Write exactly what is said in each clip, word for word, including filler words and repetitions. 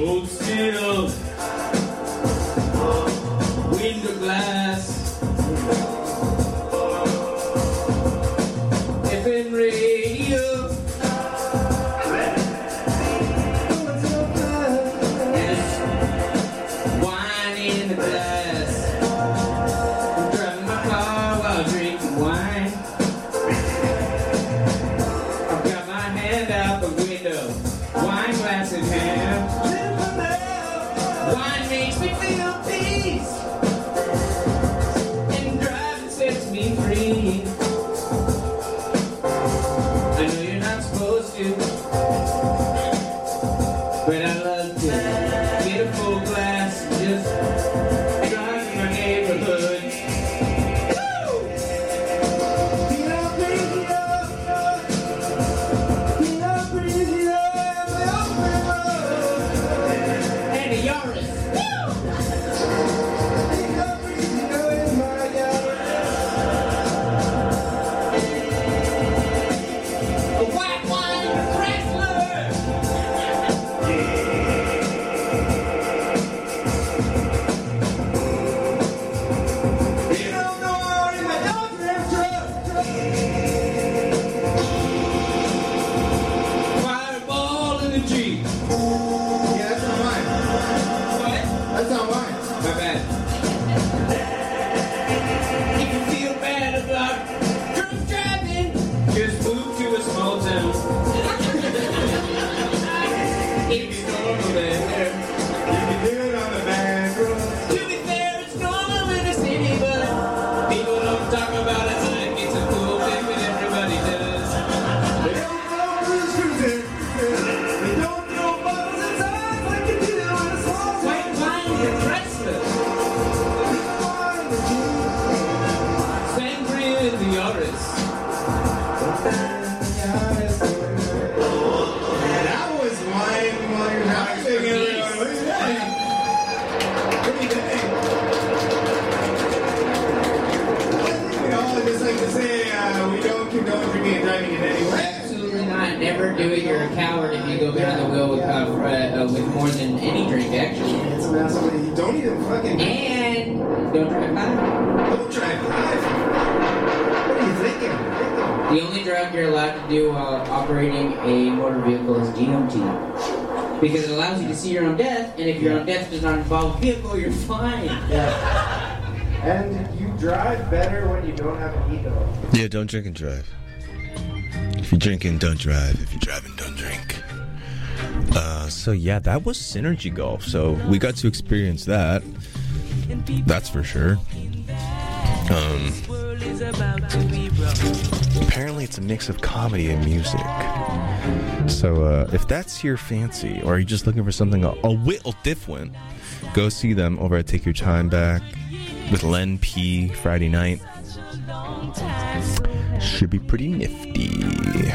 hold still. Window glass. F M radio. Yes. Wine in the glass. I'm driving my car while drinking wine. I've got my hand out the window. Wine glass in hand. Wine makes me feel peace. And driving sets me free. I know you're not supposed to, but I love to get a full glass and just drive in my neighborhood. Woo! And a Yaris. A white wine Chrysler. You don't know I'm in my dog ramp truck. Fireball in the Jeep. Yeah, that's not mine. What? That's not mine. My bad. If you feel bad about drunk driving, just move to a small town. It's normal there. You can do it on the back road. To be fair, it's normal in the city, but people don't talk about it like it's a cool thing that everybody does. They don't know cruise cruising. They don't know bottles and signs like you do on a small White wine and Chrysler, Sangria in the Yaris. That was wine while you're driving. Everyone. Look at that. Pretty dang. I think we all just like to say uh, we don't condone drinking and driving in any way. Absolutely not. Never do it. You're a coward if you go behind the wheel with, uh, fr- uh, with more than any drink, actually. It's about somebody you don't even fucking And don't drive by. don't drive live. What are you thinking? The only drug you're allowed to do while operating a motor vehicle is D M T. Because it allows you to see your own death, and if your own death does not involve a vehicle, you're fine. Yeah. And you drive better when you don't have a heat though. Yeah, don't drink and drive. If you're drinking, don't drive. If you're driving, don't drink. Uh, so yeah, that was Synergy Golf. So we got to experience that. That's for sure. Um, apparently it's a mix of comedy and music. So uh, if that's your fancy, or you're just looking for something a, a little different, go see them over at Take Your Time Back with Len P Friday night. Should be pretty nifty.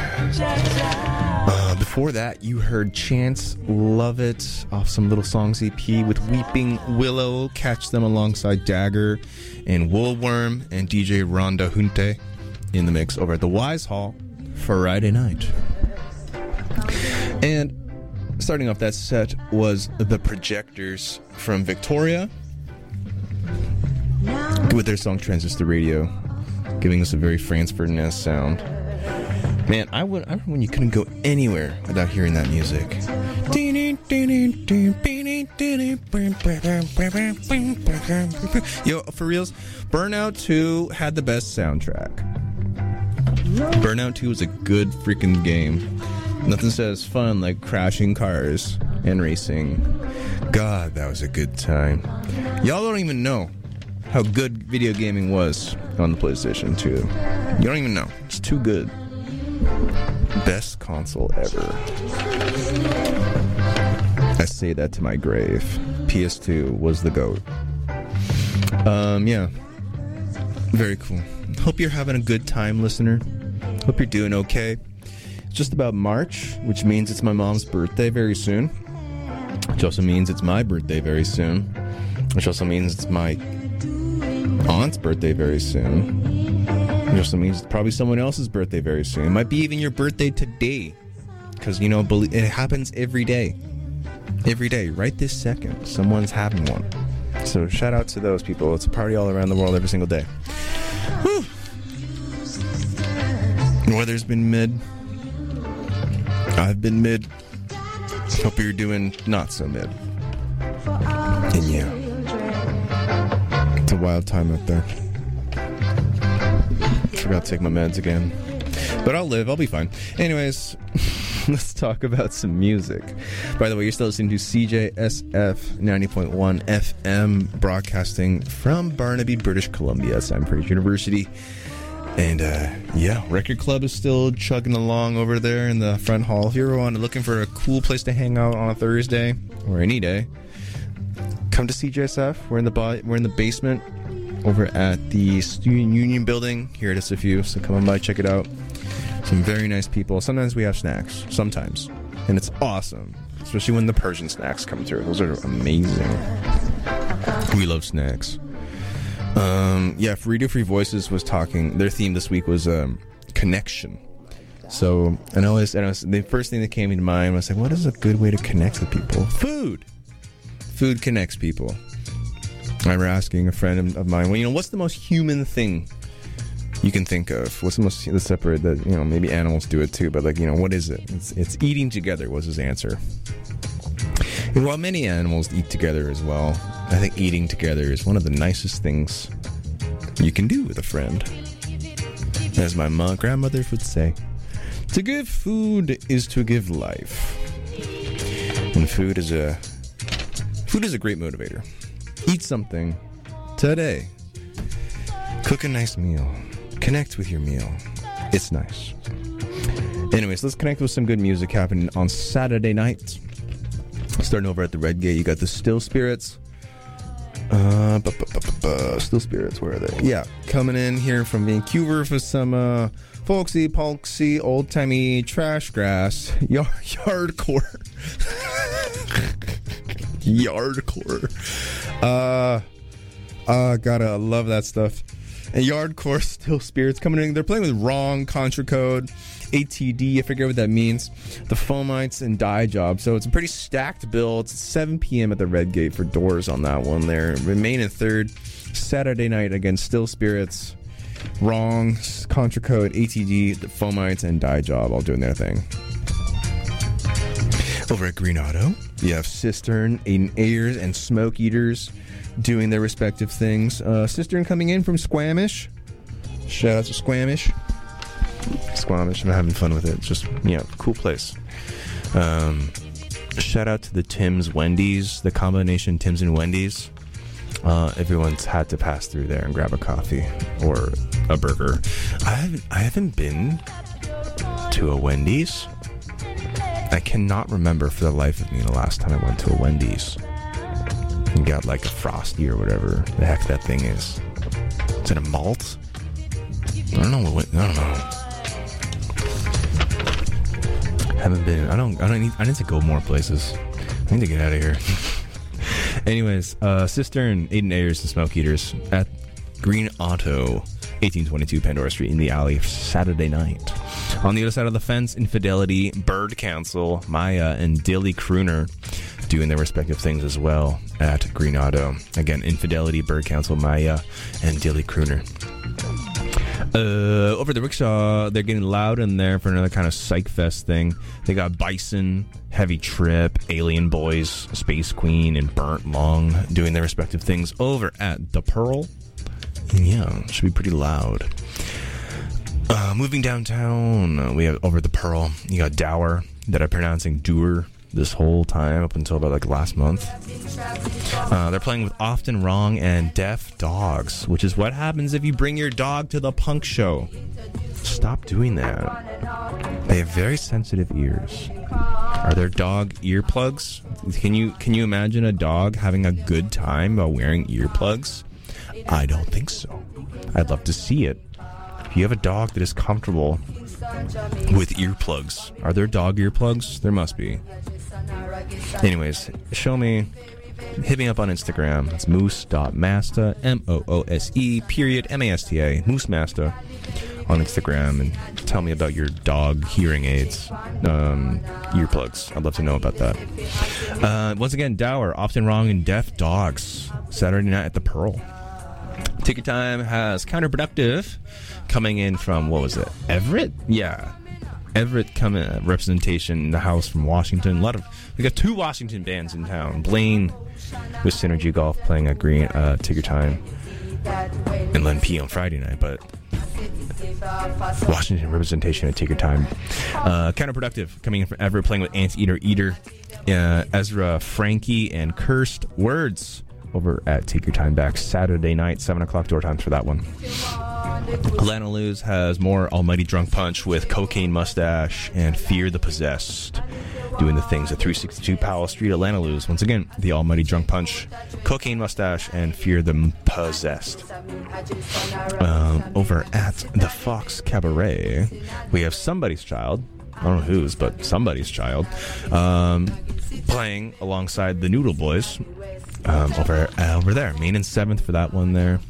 Uh, before that, you heard Chance Love It off some Little Songs E P with Weeping Willow. Catch them alongside Dagger and Woolworm and D J Rhonda Hunte in the mix over at the Wise Hall Friday night. And starting off that set was The Projectors from Victoria with their song Transistor Radio, giving us a very Franz Ferdinand sound. Man, I, would, I remember when you couldn't go anywhere without hearing that music. Yo, for reals, Burnout two had the best soundtrack. Burnout two was a good freaking game. Nothing says fun like crashing cars and racing. God, that was a good time. Y'all don't even know how good video gaming was on the PlayStation two. You don't even know. It's too good. Best console ever. I say that to my grave. P S two was the GOAT. Um, yeah. Very cool. Hope you're having a good time, listener. Hope you're doing okay. It's just about March, which means it's my mom's birthday very soon. Which also means it's my birthday very soon. Which also means it's my aunt's birthday very soon. Which also means it's probably someone else's birthday very soon. It might be even your birthday today. Because, you know, it happens every day. Every day, right this second, someone's having one. So shout out to those people. It's a party all around the world every single day. Whew. The weather's been mid. I've been mid. Hope you're doing not so mid. And yeah, it's a wild time out there. Forgot to take my meds again. But I'll live. I'll be fine. Anyways, let's talk about some music. By the way, you're still listening to C J S F ninety point one F M, broadcasting from Burnaby, British Columbia, Sandpage University. And uh, yeah, Record Club is still chugging along over there in the front hall. If you're looking for a cool place to hang out on a Thursday or any day, come to C J S F. We're in the bo- we're in the basement over at the Student Union Building here at S F U. So come on by, check it out. Some very nice people. Sometimes we have snacks. Sometimes, and it's awesome, especially when the Persian snacks come through. Those are amazing. We love snacks. Um, yeah, Radio Free Voices was talking. Their theme this week was um, connection. So, and I always, and I was, the first thing that came to mind was like, what is a good way to connect with people? Food. Food connects people. I remember asking a friend of mine, well, you know, what's the most human thing you can think of? What's the most the separate that, you know, maybe animals do it too, but like, you know, what is it? It's, it's eating together was his answer. And while many animals eat together as well, I think eating together is one of the nicest things you can do with a friend. As my mom, grandmother would say, to give food is to give life. And food is a food is a great motivator. Eat something today. Cook a nice meal. Connect with your meal. It's nice. Anyways, let's connect with some good music happening on Saturday night. Starting over at the Red Gate, you got the Still Spirits. Uh, bu- bu- bu- bu- bu- Still Spirits, where are they? Yeah, coming in here from Vancouver for some uh, folksy, polksy, old-timey trash grass, yard yardcore. Yardcore. Uh, uh, gotta love that stuff. And Yardcore Still Spirits coming in. They're playing with Wrong, Contra Code, A T D, I forget what that means, the Fomites, and Die Job. So it's a pretty stacked bill. It's seven p.m. at the Red Gate for doors on that one there. Remain in third. Saturday night against Still Spirits, Wrong, Contra Code, A T D, the Fomites, and Die Job all doing their thing. Over at Green Auto, you have Cistern, Aiden Ayers, and Smoke Eaters doing their respective things. Uh, Cistern coming in from Squamish. Shout out to Squamish. Squamish, I'm having fun with it. It's just, yeah, cool place. Um, shout out to the Tim's Wendy's, the combination Tim's and Wendy's. Uh, everyone's had to pass through there and grab a coffee or a burger. I haven't, I haven't been to a Wendy's. I cannot remember for the life of me the last time I went to a Wendy's and got like a Frosty or whatever the heck that thing is. Is it a malt? I don't know what. I don't know. Haven't been. I don't. I don't need. I need to go more places. I need to get out of here. Anyways, uh, Cistern, Aiden Ayers, and Smoke Eaters at Green Auto, eighteen twenty-two Pandora Street in the alley, Saturday night. On the other side of the fence, Infidelity, Bird Council, Maya, and Dilly Crooner doing their respective things as well at Green Auto. Again, Infidelity, Bird Council, Maya, and Dilly Crooner. Uh, over at the Rickshaw, they're getting loud in there for another kind of psych fest thing. They got Bison, Heavy Trip, Alien Boys, Space Queen, and Burnt Lung doing their respective things over at The Pearl. And yeah, it should be pretty loud. Uh, moving downtown, uh, we have over at The Pearl, you got Dower, that I'm pronouncing Doer this whole time up until about like last month. Uh, they're playing with Often Wrong and Deaf Dogs, which is what happens if you bring your dog to the punk show. Stop doing that. They have very sensitive ears. Are there dog earplugs? Can you can you imagine a dog having a good time while wearing earplugs? I don't think so. I'd love to see it. If you have a dog that is comfortable with earplugs, are there dog earplugs? There must be. Anyways, show me, hit me up on Instagram. It's moose dot masta, M O O S E, period, M A S T A, Moose Masta, on Instagram and tell me about your dog hearing aids, um, earplugs. I'd love to know about that. Uh, once again, Dower, Often Wrong and Deaf Dogs, Saturday night at the Pearl. Take Your Time has Counterproductive coming in from, what was it, Everett? Yeah. Everett coming, uh, representation in the house from Washington. A lot of, we got two Washington bands in town. Blaine with Synergy Golf playing at Green, uh, Take Your Time, and Len P on Friday night, but Washington representation at Take Your Time. Uh, Counterproductive coming in from Everett playing with Anteater Eater, uh, Ezra Frankie, and Cursed Words over at Take Your Time back Saturday night, seven o'clock door times for that one. Lana Luz has more Almighty Drunk Punch with Cocaine Mustache and Fear the Possessed, doing the things at three sixty-two Powell Street, Atlanta Luz. Once again, the Almighty Drunk Punch, Cocaine Mustache, and Fear the Possessed. Um, over at the Fox Cabaret, we have Somebody's Child. I don't know whose, but Somebody's Child, um, playing alongside the Noodle Boys um, over uh, over there. Main and seventh for that one there.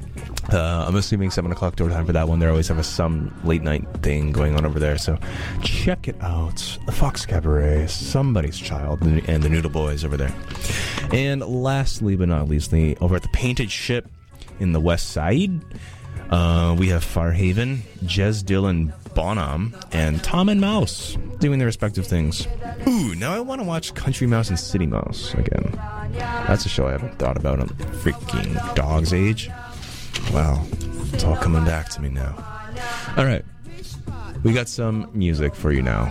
Uh, I'm assuming seven o'clock door time for that one. They always have a some late night thing going on over there, so check it out. The Fox Cabaret, Somebody's Child, and the Noodle Boys over there. And lastly but not leastly, over at the Painted Ship in the West Side, uh, we have Farhaven, Jez Dylan Bonham, and Tom and Mouse doing their respective things. Ooh, now I want to watch Country Mouse and City Mouse again. That's a show I haven't thought about in freaking dog's age. Wow, it's all coming back to me now. All right, we got some music for you now.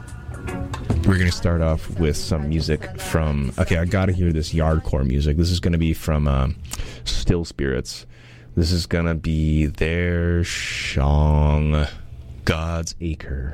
We're going to start off with some music from... Okay, I got to hear this yardcore music. This is going to be from um, Still Spirits. This is going to be their song, God's Acre.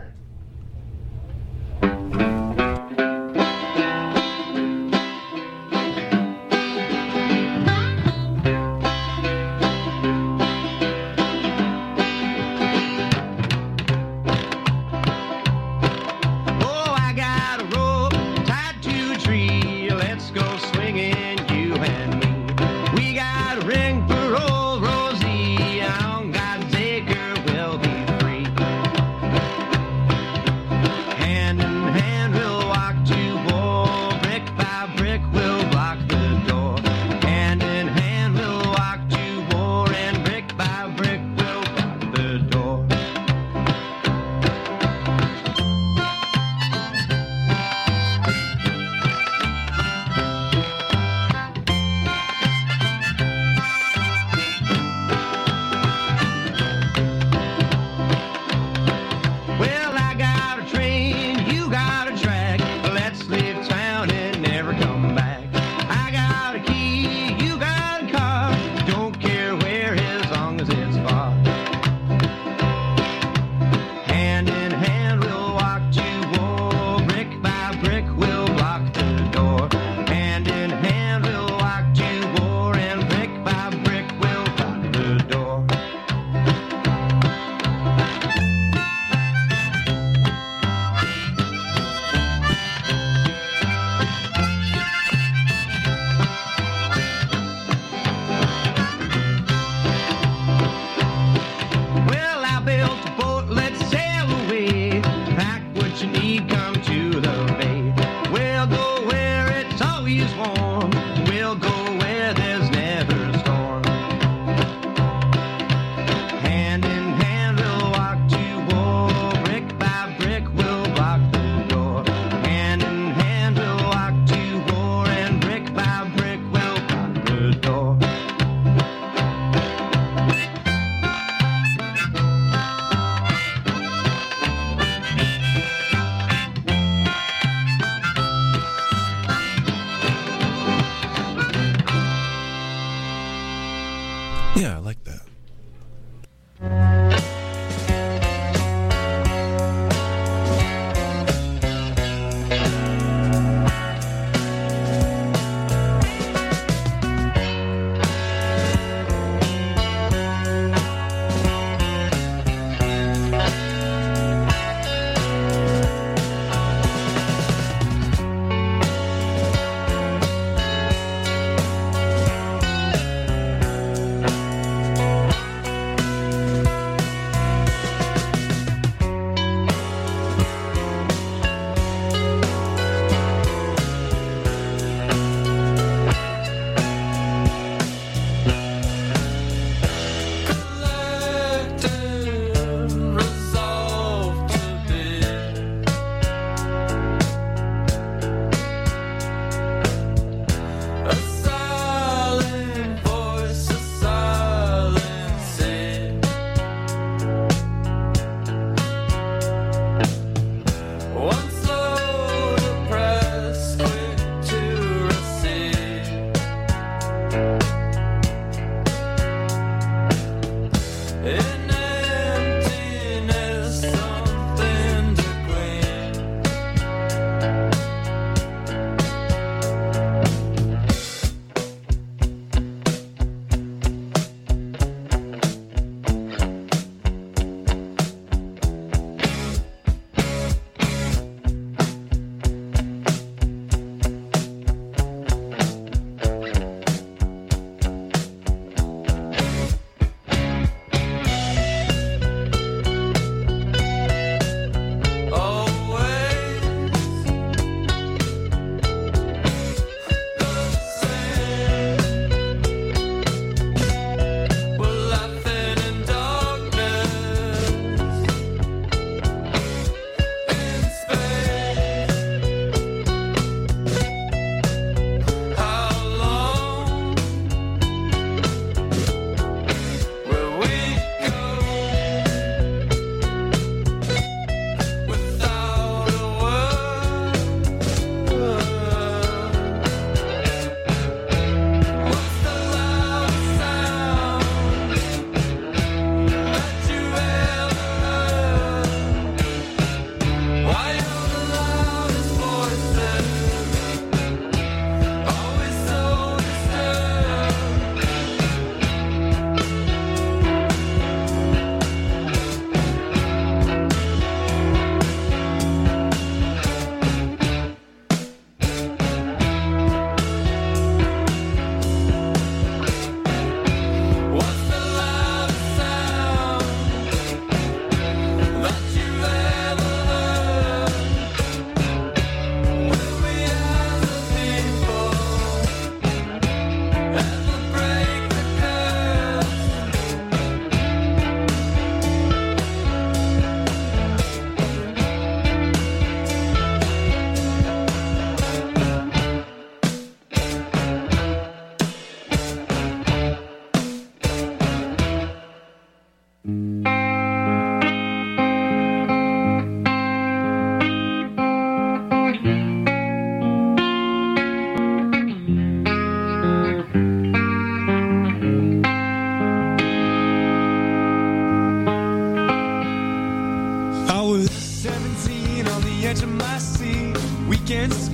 What you need, come to the bay. Well,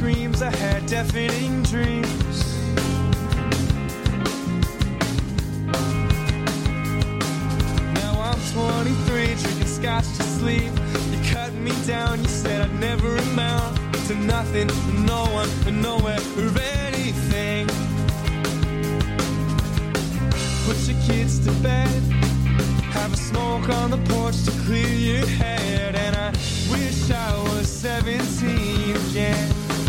screams, I had deafening dreams. Now I'm twenty-three, drinking scotch to sleep. You cut me down, you said I'd never amount to nothing, no one, nowhere, or anything. Put your kids to bed, have a smoke on the porch to clear your head, and I wish I was seventeen again.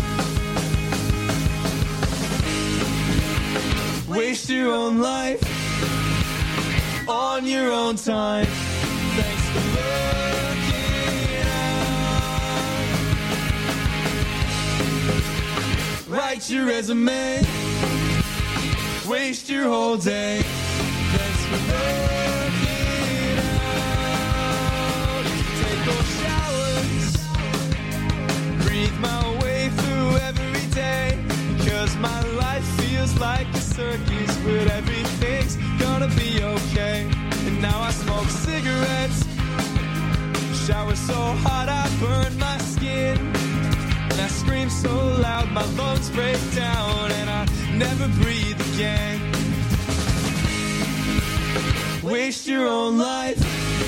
Waste your own life on your own time. Thanks for looking out. Write your resume, waste your whole day. Thanks for looking out. Take those showers, breathe my way through every day, because my life feels like a circus, but everything's gonna be okay. And now I smoke cigarettes, shower so hot I burn my skin, and I scream so loud my lungs break down, and I never breathe again. Waste your own life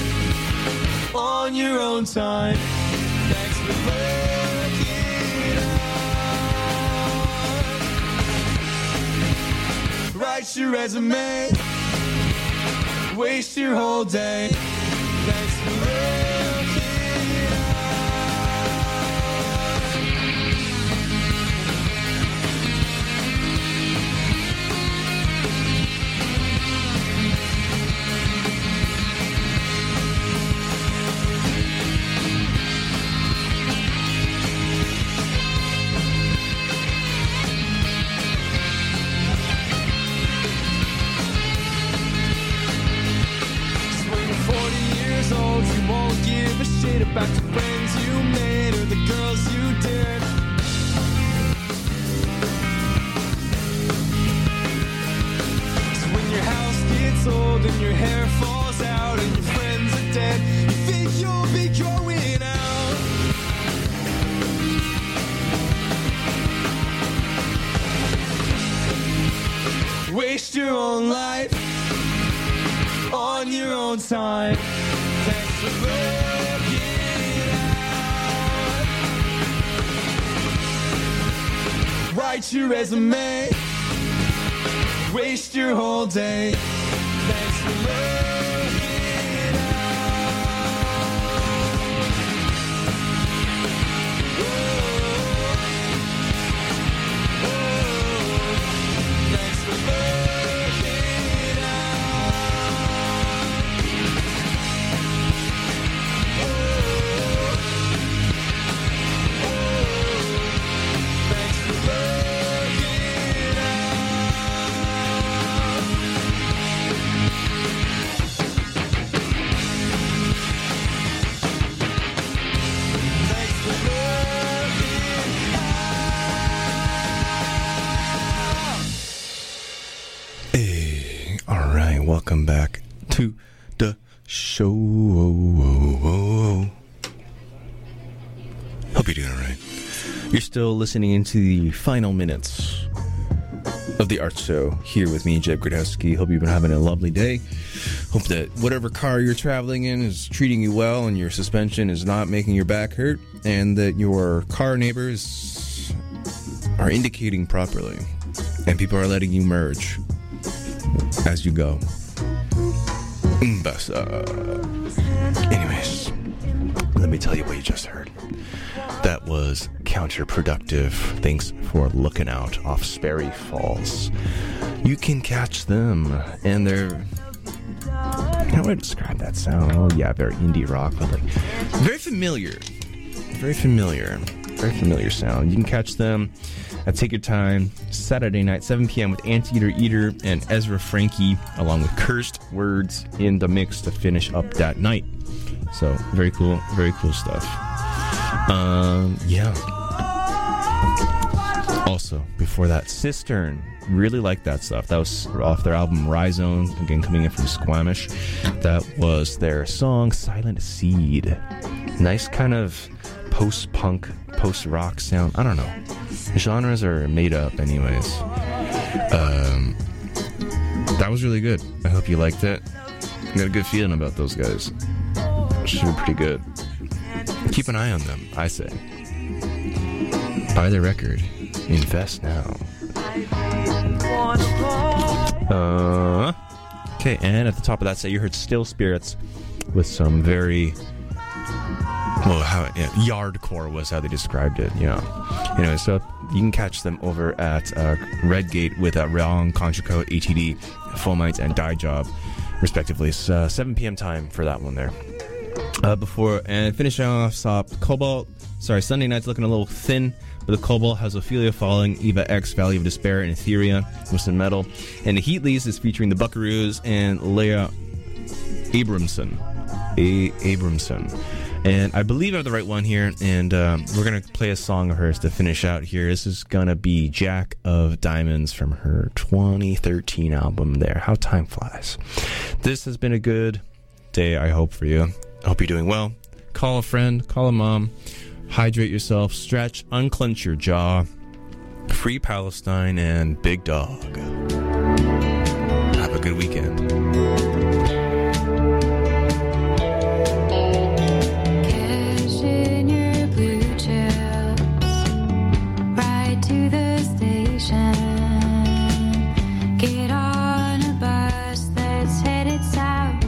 on your own time. Thanks for looking out. Write your resume, waste your whole day. Thanks for looking about the friends you made or the girls you did. So when your house gets old and your hair falls out and your friends are dead, you think you'll be growing out. Waste your own life on your own time. Thanks for looking. Write your resume, waste your whole day. Thanks for looking out. Whoa. Whoa. Thanks for looking out. Whoa. Whoa. Thanks for looking. Welcome back to the show. Hope you're doing all right. You're still listening into the final minutes of the art show here with me, Jeb Gradowski. Hope you've been having a lovely day. Hope that whatever car you're traveling in is treating you well and your suspension is not making your back hurt, and that your car neighbors are indicating properly and people are letting you merge as you go. But, uh, anyways, let me tell you what you just heard. That was Counterproductive. Thanks for looking out off Sperry Falls. You can catch them, and they're... How would I describe that sound? Oh, yeah, very indie rock, but like very familiar. Very familiar. Very familiar sound. You can catch them at Take Your Time, Saturday night, seven p.m. with Anteater Eater and Ezra Frankie, along with Cursed Words in the mix to finish up that night. So, very cool, very cool stuff. Um, yeah. Also, before that, Cistern. Really like that stuff. That was off their album Rhizome, again coming in from Squamish. That was their song Silent Seed. Nice kind of post-punk, post-rock sound. I don't know. Genres are made up anyways. Um, that was really good. I hope you liked it. I got a good feeling about those guys. Should be pretty good. Keep an eye on them, I say. Buy their record. Invest now. Uh, okay, and at the top of that set, you heard Still Spirits with some very, well, how yeah, yardcore was how they described it. Yeah. Anyway, so you can catch them over at uh, Redgate with uh, Raong, Contra A T D, Fomite, and Die Job, respectively. It's uh, seven p.m. time for that one there. Uh, before and finishing off, stop Cobalt. Sorry, Sunday night's looking a little thin. But the Cobalt has Ophelia Falling, Eva X, Valley of Despair, and Etheria with some metal. And the Heatleys is featuring the Buckaroos and Leah Abramson. A. Abramson. And I believe I have the right one here. And um, we're going to play a song of hers to finish out here. This is going to be Jack of Diamonds from her twenty thirteen album there. How time flies. This has been a good day, I hope, for you. I hope you're doing well. Call a friend, call a mom. Hydrate yourself, stretch, unclench your jaw. Free Palestine and Big Dog. Have a good weekend. Cash in your blue chips, ride to the station, get on a bus that's headed south.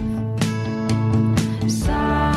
South.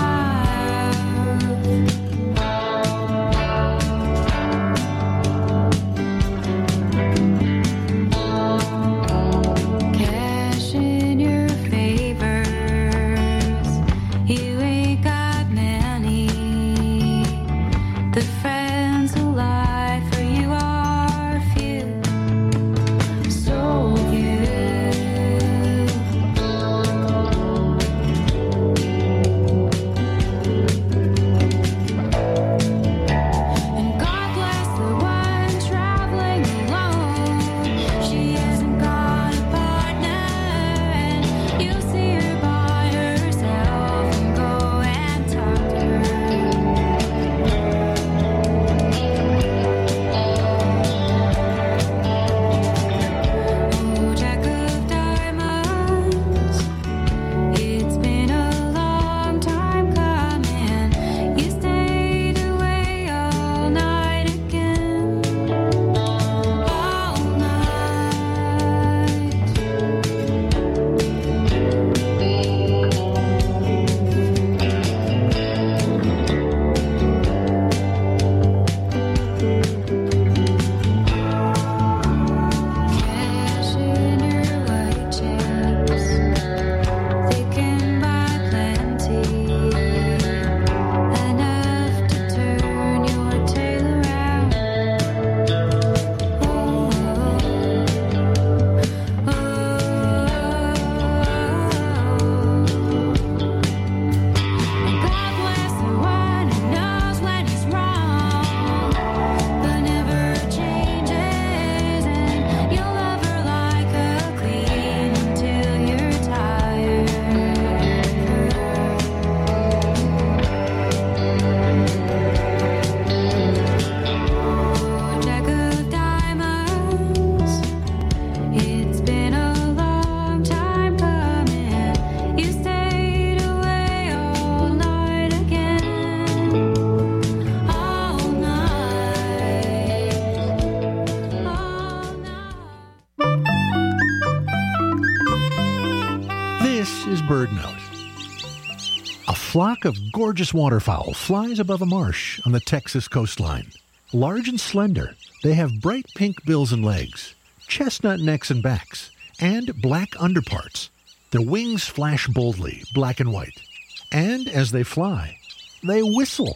A flock of gorgeous waterfowl flies above a marsh on the Texas coastline. Large and slender, they have bright pink bills and legs, chestnut necks and backs, and black underparts. Their wings flash boldly, black and white. And as they fly, they whistle.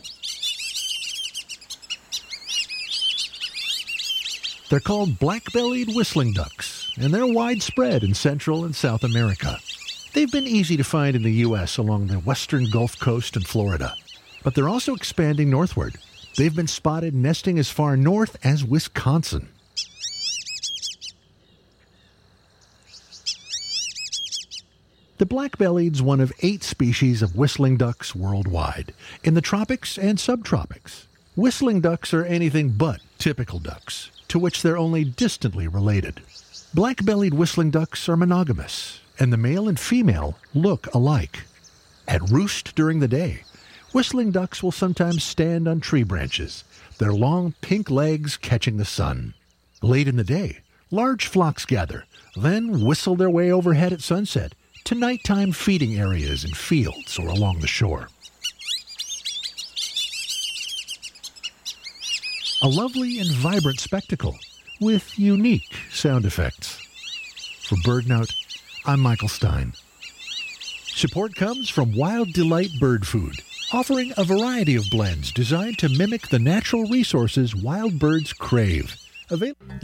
They're called black-bellied whistling ducks, and they're widespread in Central and South America. They've been easy to find in the U S along the western Gulf Coast and Florida, but they're also expanding northward. They've been spotted nesting as far north as Wisconsin. The black-bellied's one of eight species of whistling ducks worldwide, in the tropics and subtropics. Whistling ducks are anything but typical ducks, to which they're only distantly related. Black-bellied whistling ducks are monogamous, and the male and female look alike. At roost during the day, whistling ducks will sometimes stand on tree branches, their long pink legs catching the sun. Late in the day, large flocks gather, then whistle their way overhead at sunset to nighttime feeding areas in fields or along the shore. A lovely and vibrant spectacle with unique sound effects. For BirdNote, I'm Michael Stein. Support comes from Wild Delight Bird Food, offering a variety of blends designed to mimic the natural resources wild birds crave. Avail-